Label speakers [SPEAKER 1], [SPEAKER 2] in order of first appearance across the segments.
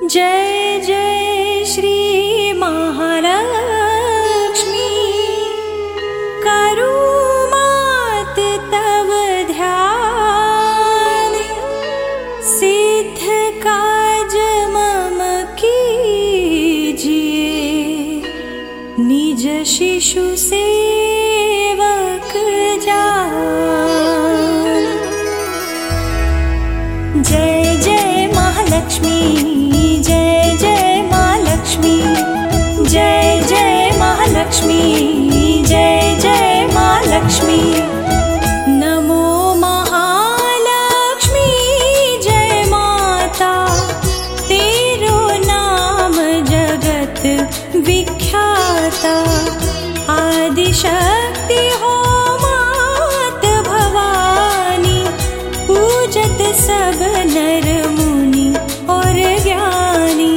[SPEAKER 1] जय जय श्री महालक्ष्मी, करूँ मात तव ध्यान, सिद्ध काज मम कीजिए, निज शिशु सेवक जान। जय जय महालक्ष्मी, जय जय महालक्ष्मी, जय जय महालक्ष्मी, जय जय महालक्ष्मी। नमो महालक्ष्मी जय माता, तेरो नाम जगत विख्याता। आदिशक्ति हो मात भवानी, पूजत सब नर मुनि और ज्ञानी।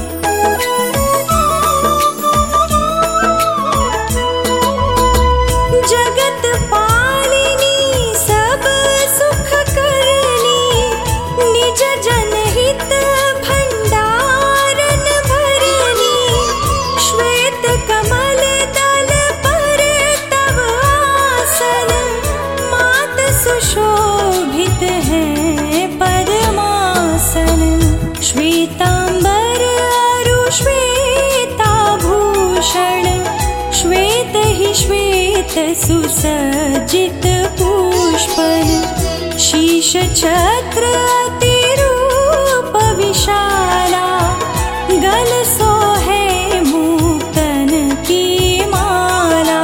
[SPEAKER 1] जगत पालिनी सब सुख करनी, निज जनहित भंडारन भरनी। श्वेत कमल दल पर तव आसन, मात सुशोभित है पद्मासन। श्वेतांबर अरु श्वेताभूषण, श्वेत ही श्वेत सुसज्जित पुष्पन। शीश छत्र अतिरूप विशाला, गल सोहे मुक्तन की माला।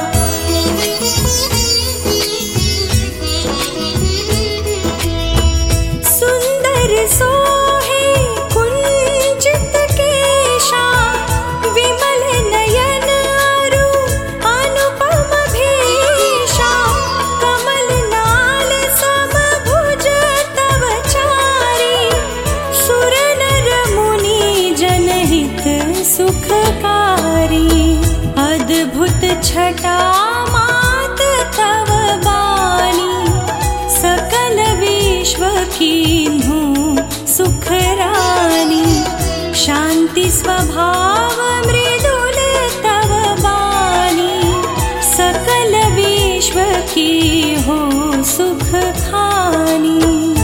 [SPEAKER 1] सुंदर सोहे कुंचित केशा, विमल नयन अरु अनुपम भेषा। कमल नाल समभुज तव चारी, सुर नर मुनि जनहित सुखकारी। अद्भुत छटा मात तव बानी, सकल विश्व कीन्हु सुख रानी। शांति स्वभाव मृदुल तव बानी, सकल विश्व की हो सुख खानी।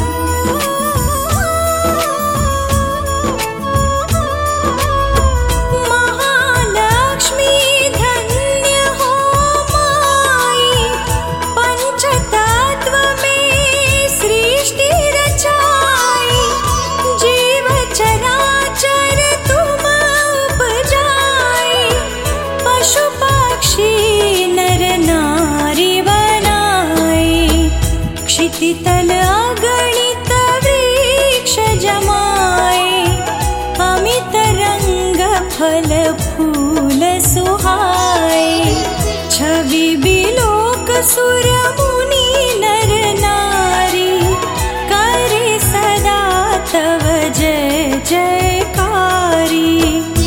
[SPEAKER 1] महालक्ष्मी धन्य हो माई, पंचतत्व में सृष्टि रचाई। जीव चराचर तुम उपजाई, पशु पक्षी नर नारी बनाई। क्षिति तल अगणित वृक्ष जमाए, अमित रंग फल फूल सुहाए। छवि बिलोक सुर मुनि नर नारी, करे सदा तव जय जयकारी।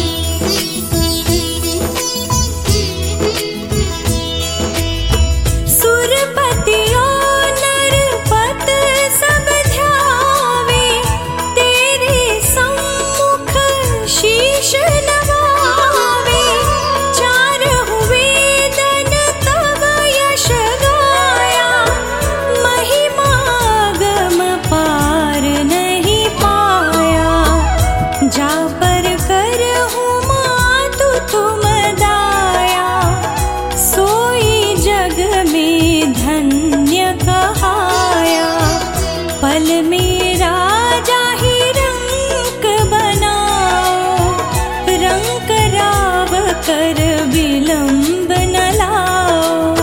[SPEAKER 1] सुरपतियों नरपत सब ध्यावे, तेरे सम्मुख शीश नवावे। चारहु वेदन तव यश गाया, महिमा गम पार नहीं पाया। जा पर करहु मातु तुम दाया, सोई जग में धन्य कहाया। पल में राजा ही रंक बनाओ, रंक राव कर विलंब न लाओ।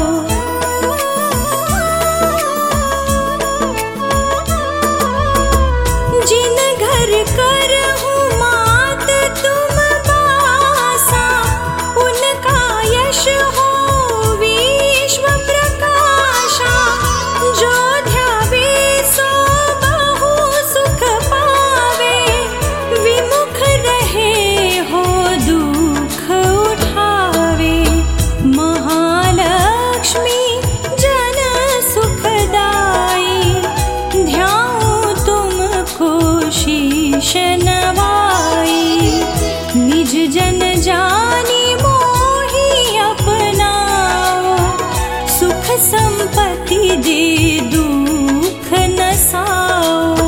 [SPEAKER 1] जिन घर करहु मात तुम बासा, उनका यश हो विश्व प्रकाशा। जो ध्यावे सो बहु सुख पावे, विमुख रहे हो दुख उठावे। महालक्ष्मी जन सुखदाई, ध्याऊं तुमको शीश नवाई। निज जन जानी मोहि अपनाओ, सुख संपत्ति दे दुख नसाओ।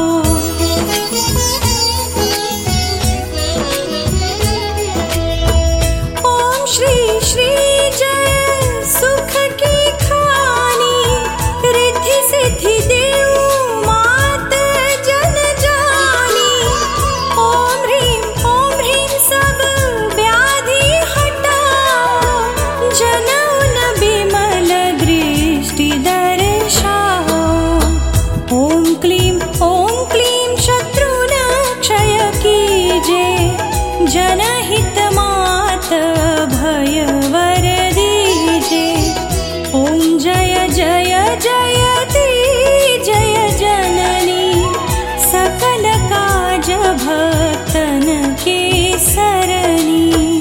[SPEAKER 1] ओम श्री श्री जय सुख की खानी, रिद्धि सिद्धि देऊ मात जन जानी। ओम ह्रीं सब व्याधि हटाओ, जनउन बिमल दृष्टि दर्शाओ। ओम क्लीं शत्रुन क्षय कीजे, जनहित मात भय वर दीजे। ओम जय जय जयति जय जननी, सकल काज भक्तन के सरनी।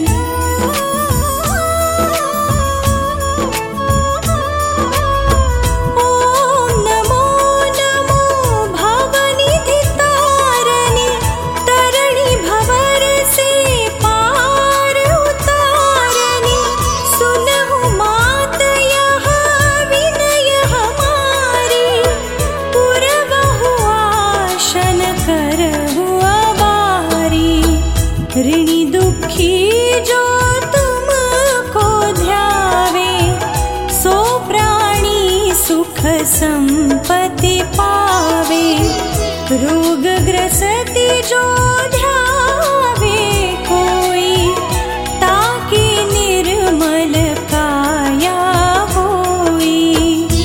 [SPEAKER 1] ओम नमो नमो भवनिधि तारणी, तरणी भवर से पार उतारणी। सुनहु मात यह विनय हमारी, पुरवहु आसन करहु अवारी। ऋणी दुखी जो तुमको ध्यावे, सो प्राणी सुख संपत्ति पावे। रोग ग्रसति जो ध्यावे कोई, ताके निर्मल काया होई।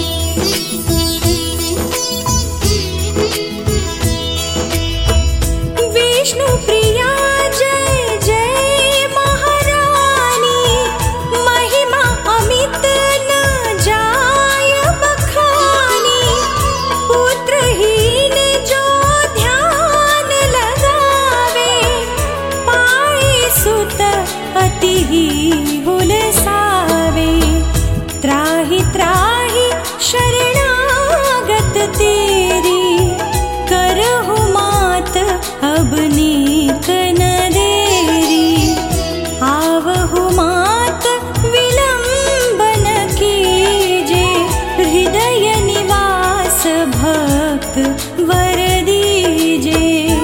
[SPEAKER 1] विष्णु प्रिया जय जय महारानी, महिमा अमित न जाय बखानी। पुत्रहीन जो ध्यान लगावे, पाए सुत अति ही हुलसावे। त्राहि त्राहि शरणागत तेरी, करहु मात अब नीक न देरी। आवहु मात विलंबन कीजे, हृदय निवास भक्त वर दीजे।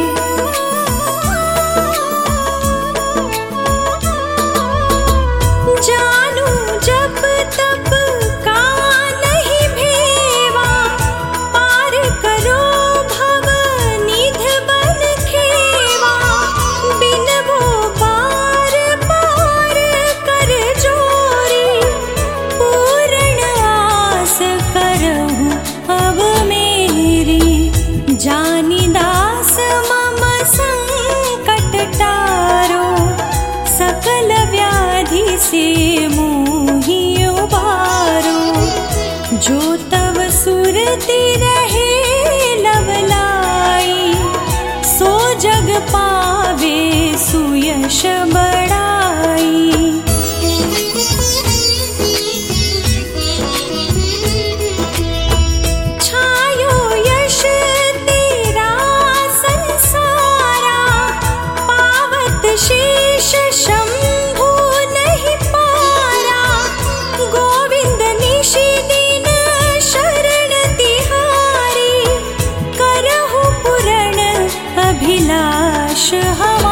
[SPEAKER 1] जानू जप तप का नहीं भेवा, पार करो भव निध बन खेवा। बिनबो पार पार कर जोरी, पूर्ण आस करहु अब मेरी। जानी दास मम संकट टारो, सकल व्याधि से मोहि उबारो। जो तव सुरति रहे लवलाई, सो जग पावे सुयश बड़ाई। छायो यश तेरा संसारा, पावत शेष शंभु नहीं पारा। गोविंद निशि दिन शरण तिहारी, करहु पूर्ण अभिलाष हम